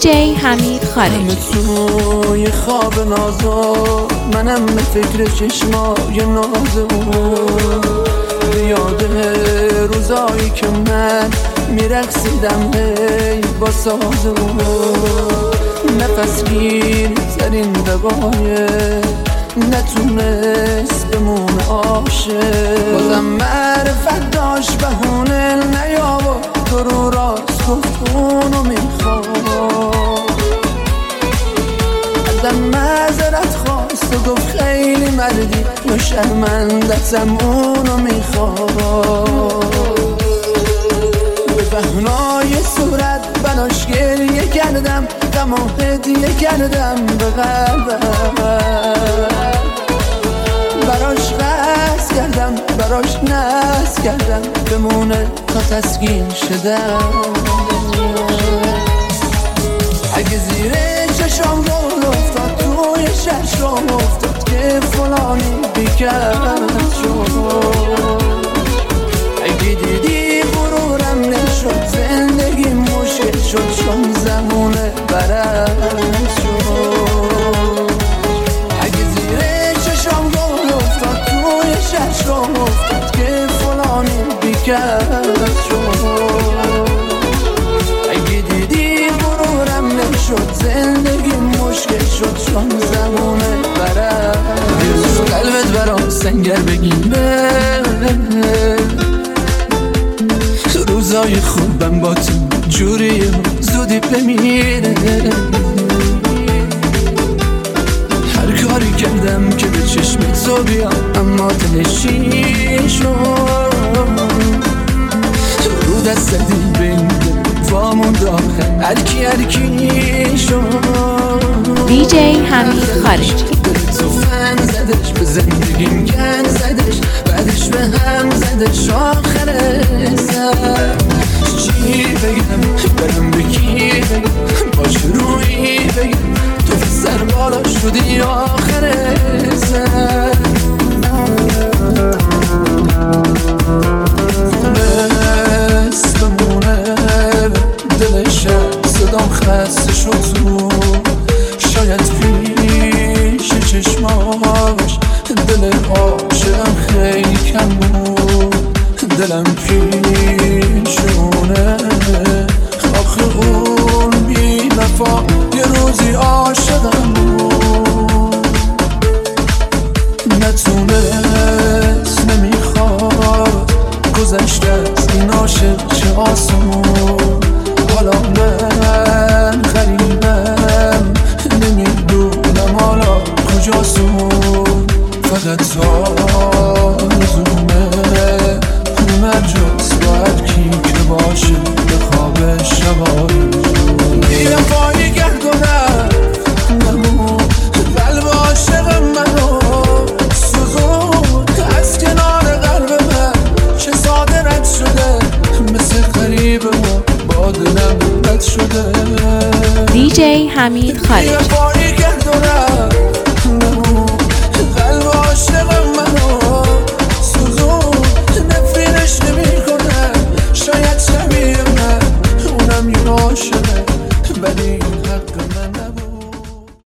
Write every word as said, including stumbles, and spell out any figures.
دیجی حمید خارجی. توی خواب نازا منم به فکر چشمای ناز اون، یاده روزایی که من میرقصیدم هی با ساز اون، نفس گیر ترین دقایق نتونست بمونه عاشق، بازم معرفت داشت بهونه نیاورد تو رو راست گفت اونو میخواد، ازم معذرت خواست و گفت خیلی مردی یا شرمندتم اونو میخواد، به بهنای صورت بناش گریه کردم غم و هدیه کردم به قلبم، براش قصد کردم براش ناز کردم بمونه تا تسکین شدم، اگه زیر چشم گل افتاد توی چشم افتاد که فلانی بیکرد شد، اگه دیدی غرورم نشد زندگی مشکل شد چون زمونه برد شد، اگه زیر چشم گل افتاد توی چشم افتاد که فلانی بیکرد شد، اگه دیدی غرورم نشد زندگی مشکل شد چون زمونه برد، قلبت برام سنگر بگیره روزای خوبم با تو جوری زودی بمیره، هر کاری کردم که به چشم تو بیام اما دلشی شد، رو دست زدی بین وامون داخل هرکی هرکی شد، دیجی حمید خارجی. تو فن زدش به زندگیم گن زدش بعدش به هم زدش آخر سر، چی بگم برم به کی بگم باش روی بگم تو سر بالا شدی آخر سر، خونست بمونه دلش صدام خسته شد تو، شاید پیش چشماش دل عاشقم خیلی کم بود، دلم پیشونه آخه اون بی وفا یه روزی عاشقم بود، نتونست نمیخواد گذشته از این عاشق چه آسون، حالا من غریبم نمیدونم حالا کجاسون، فقط آرزومه اومد جز باید کی که باشه به خواب شبایی، میرم پایی گردونم نمون قلب عاشق منو سوزون از کنار قلب من چه ساده رد شده مثل غریبه با دلم رد شده، دیجی حمید خارجی. میرم پایی گردونم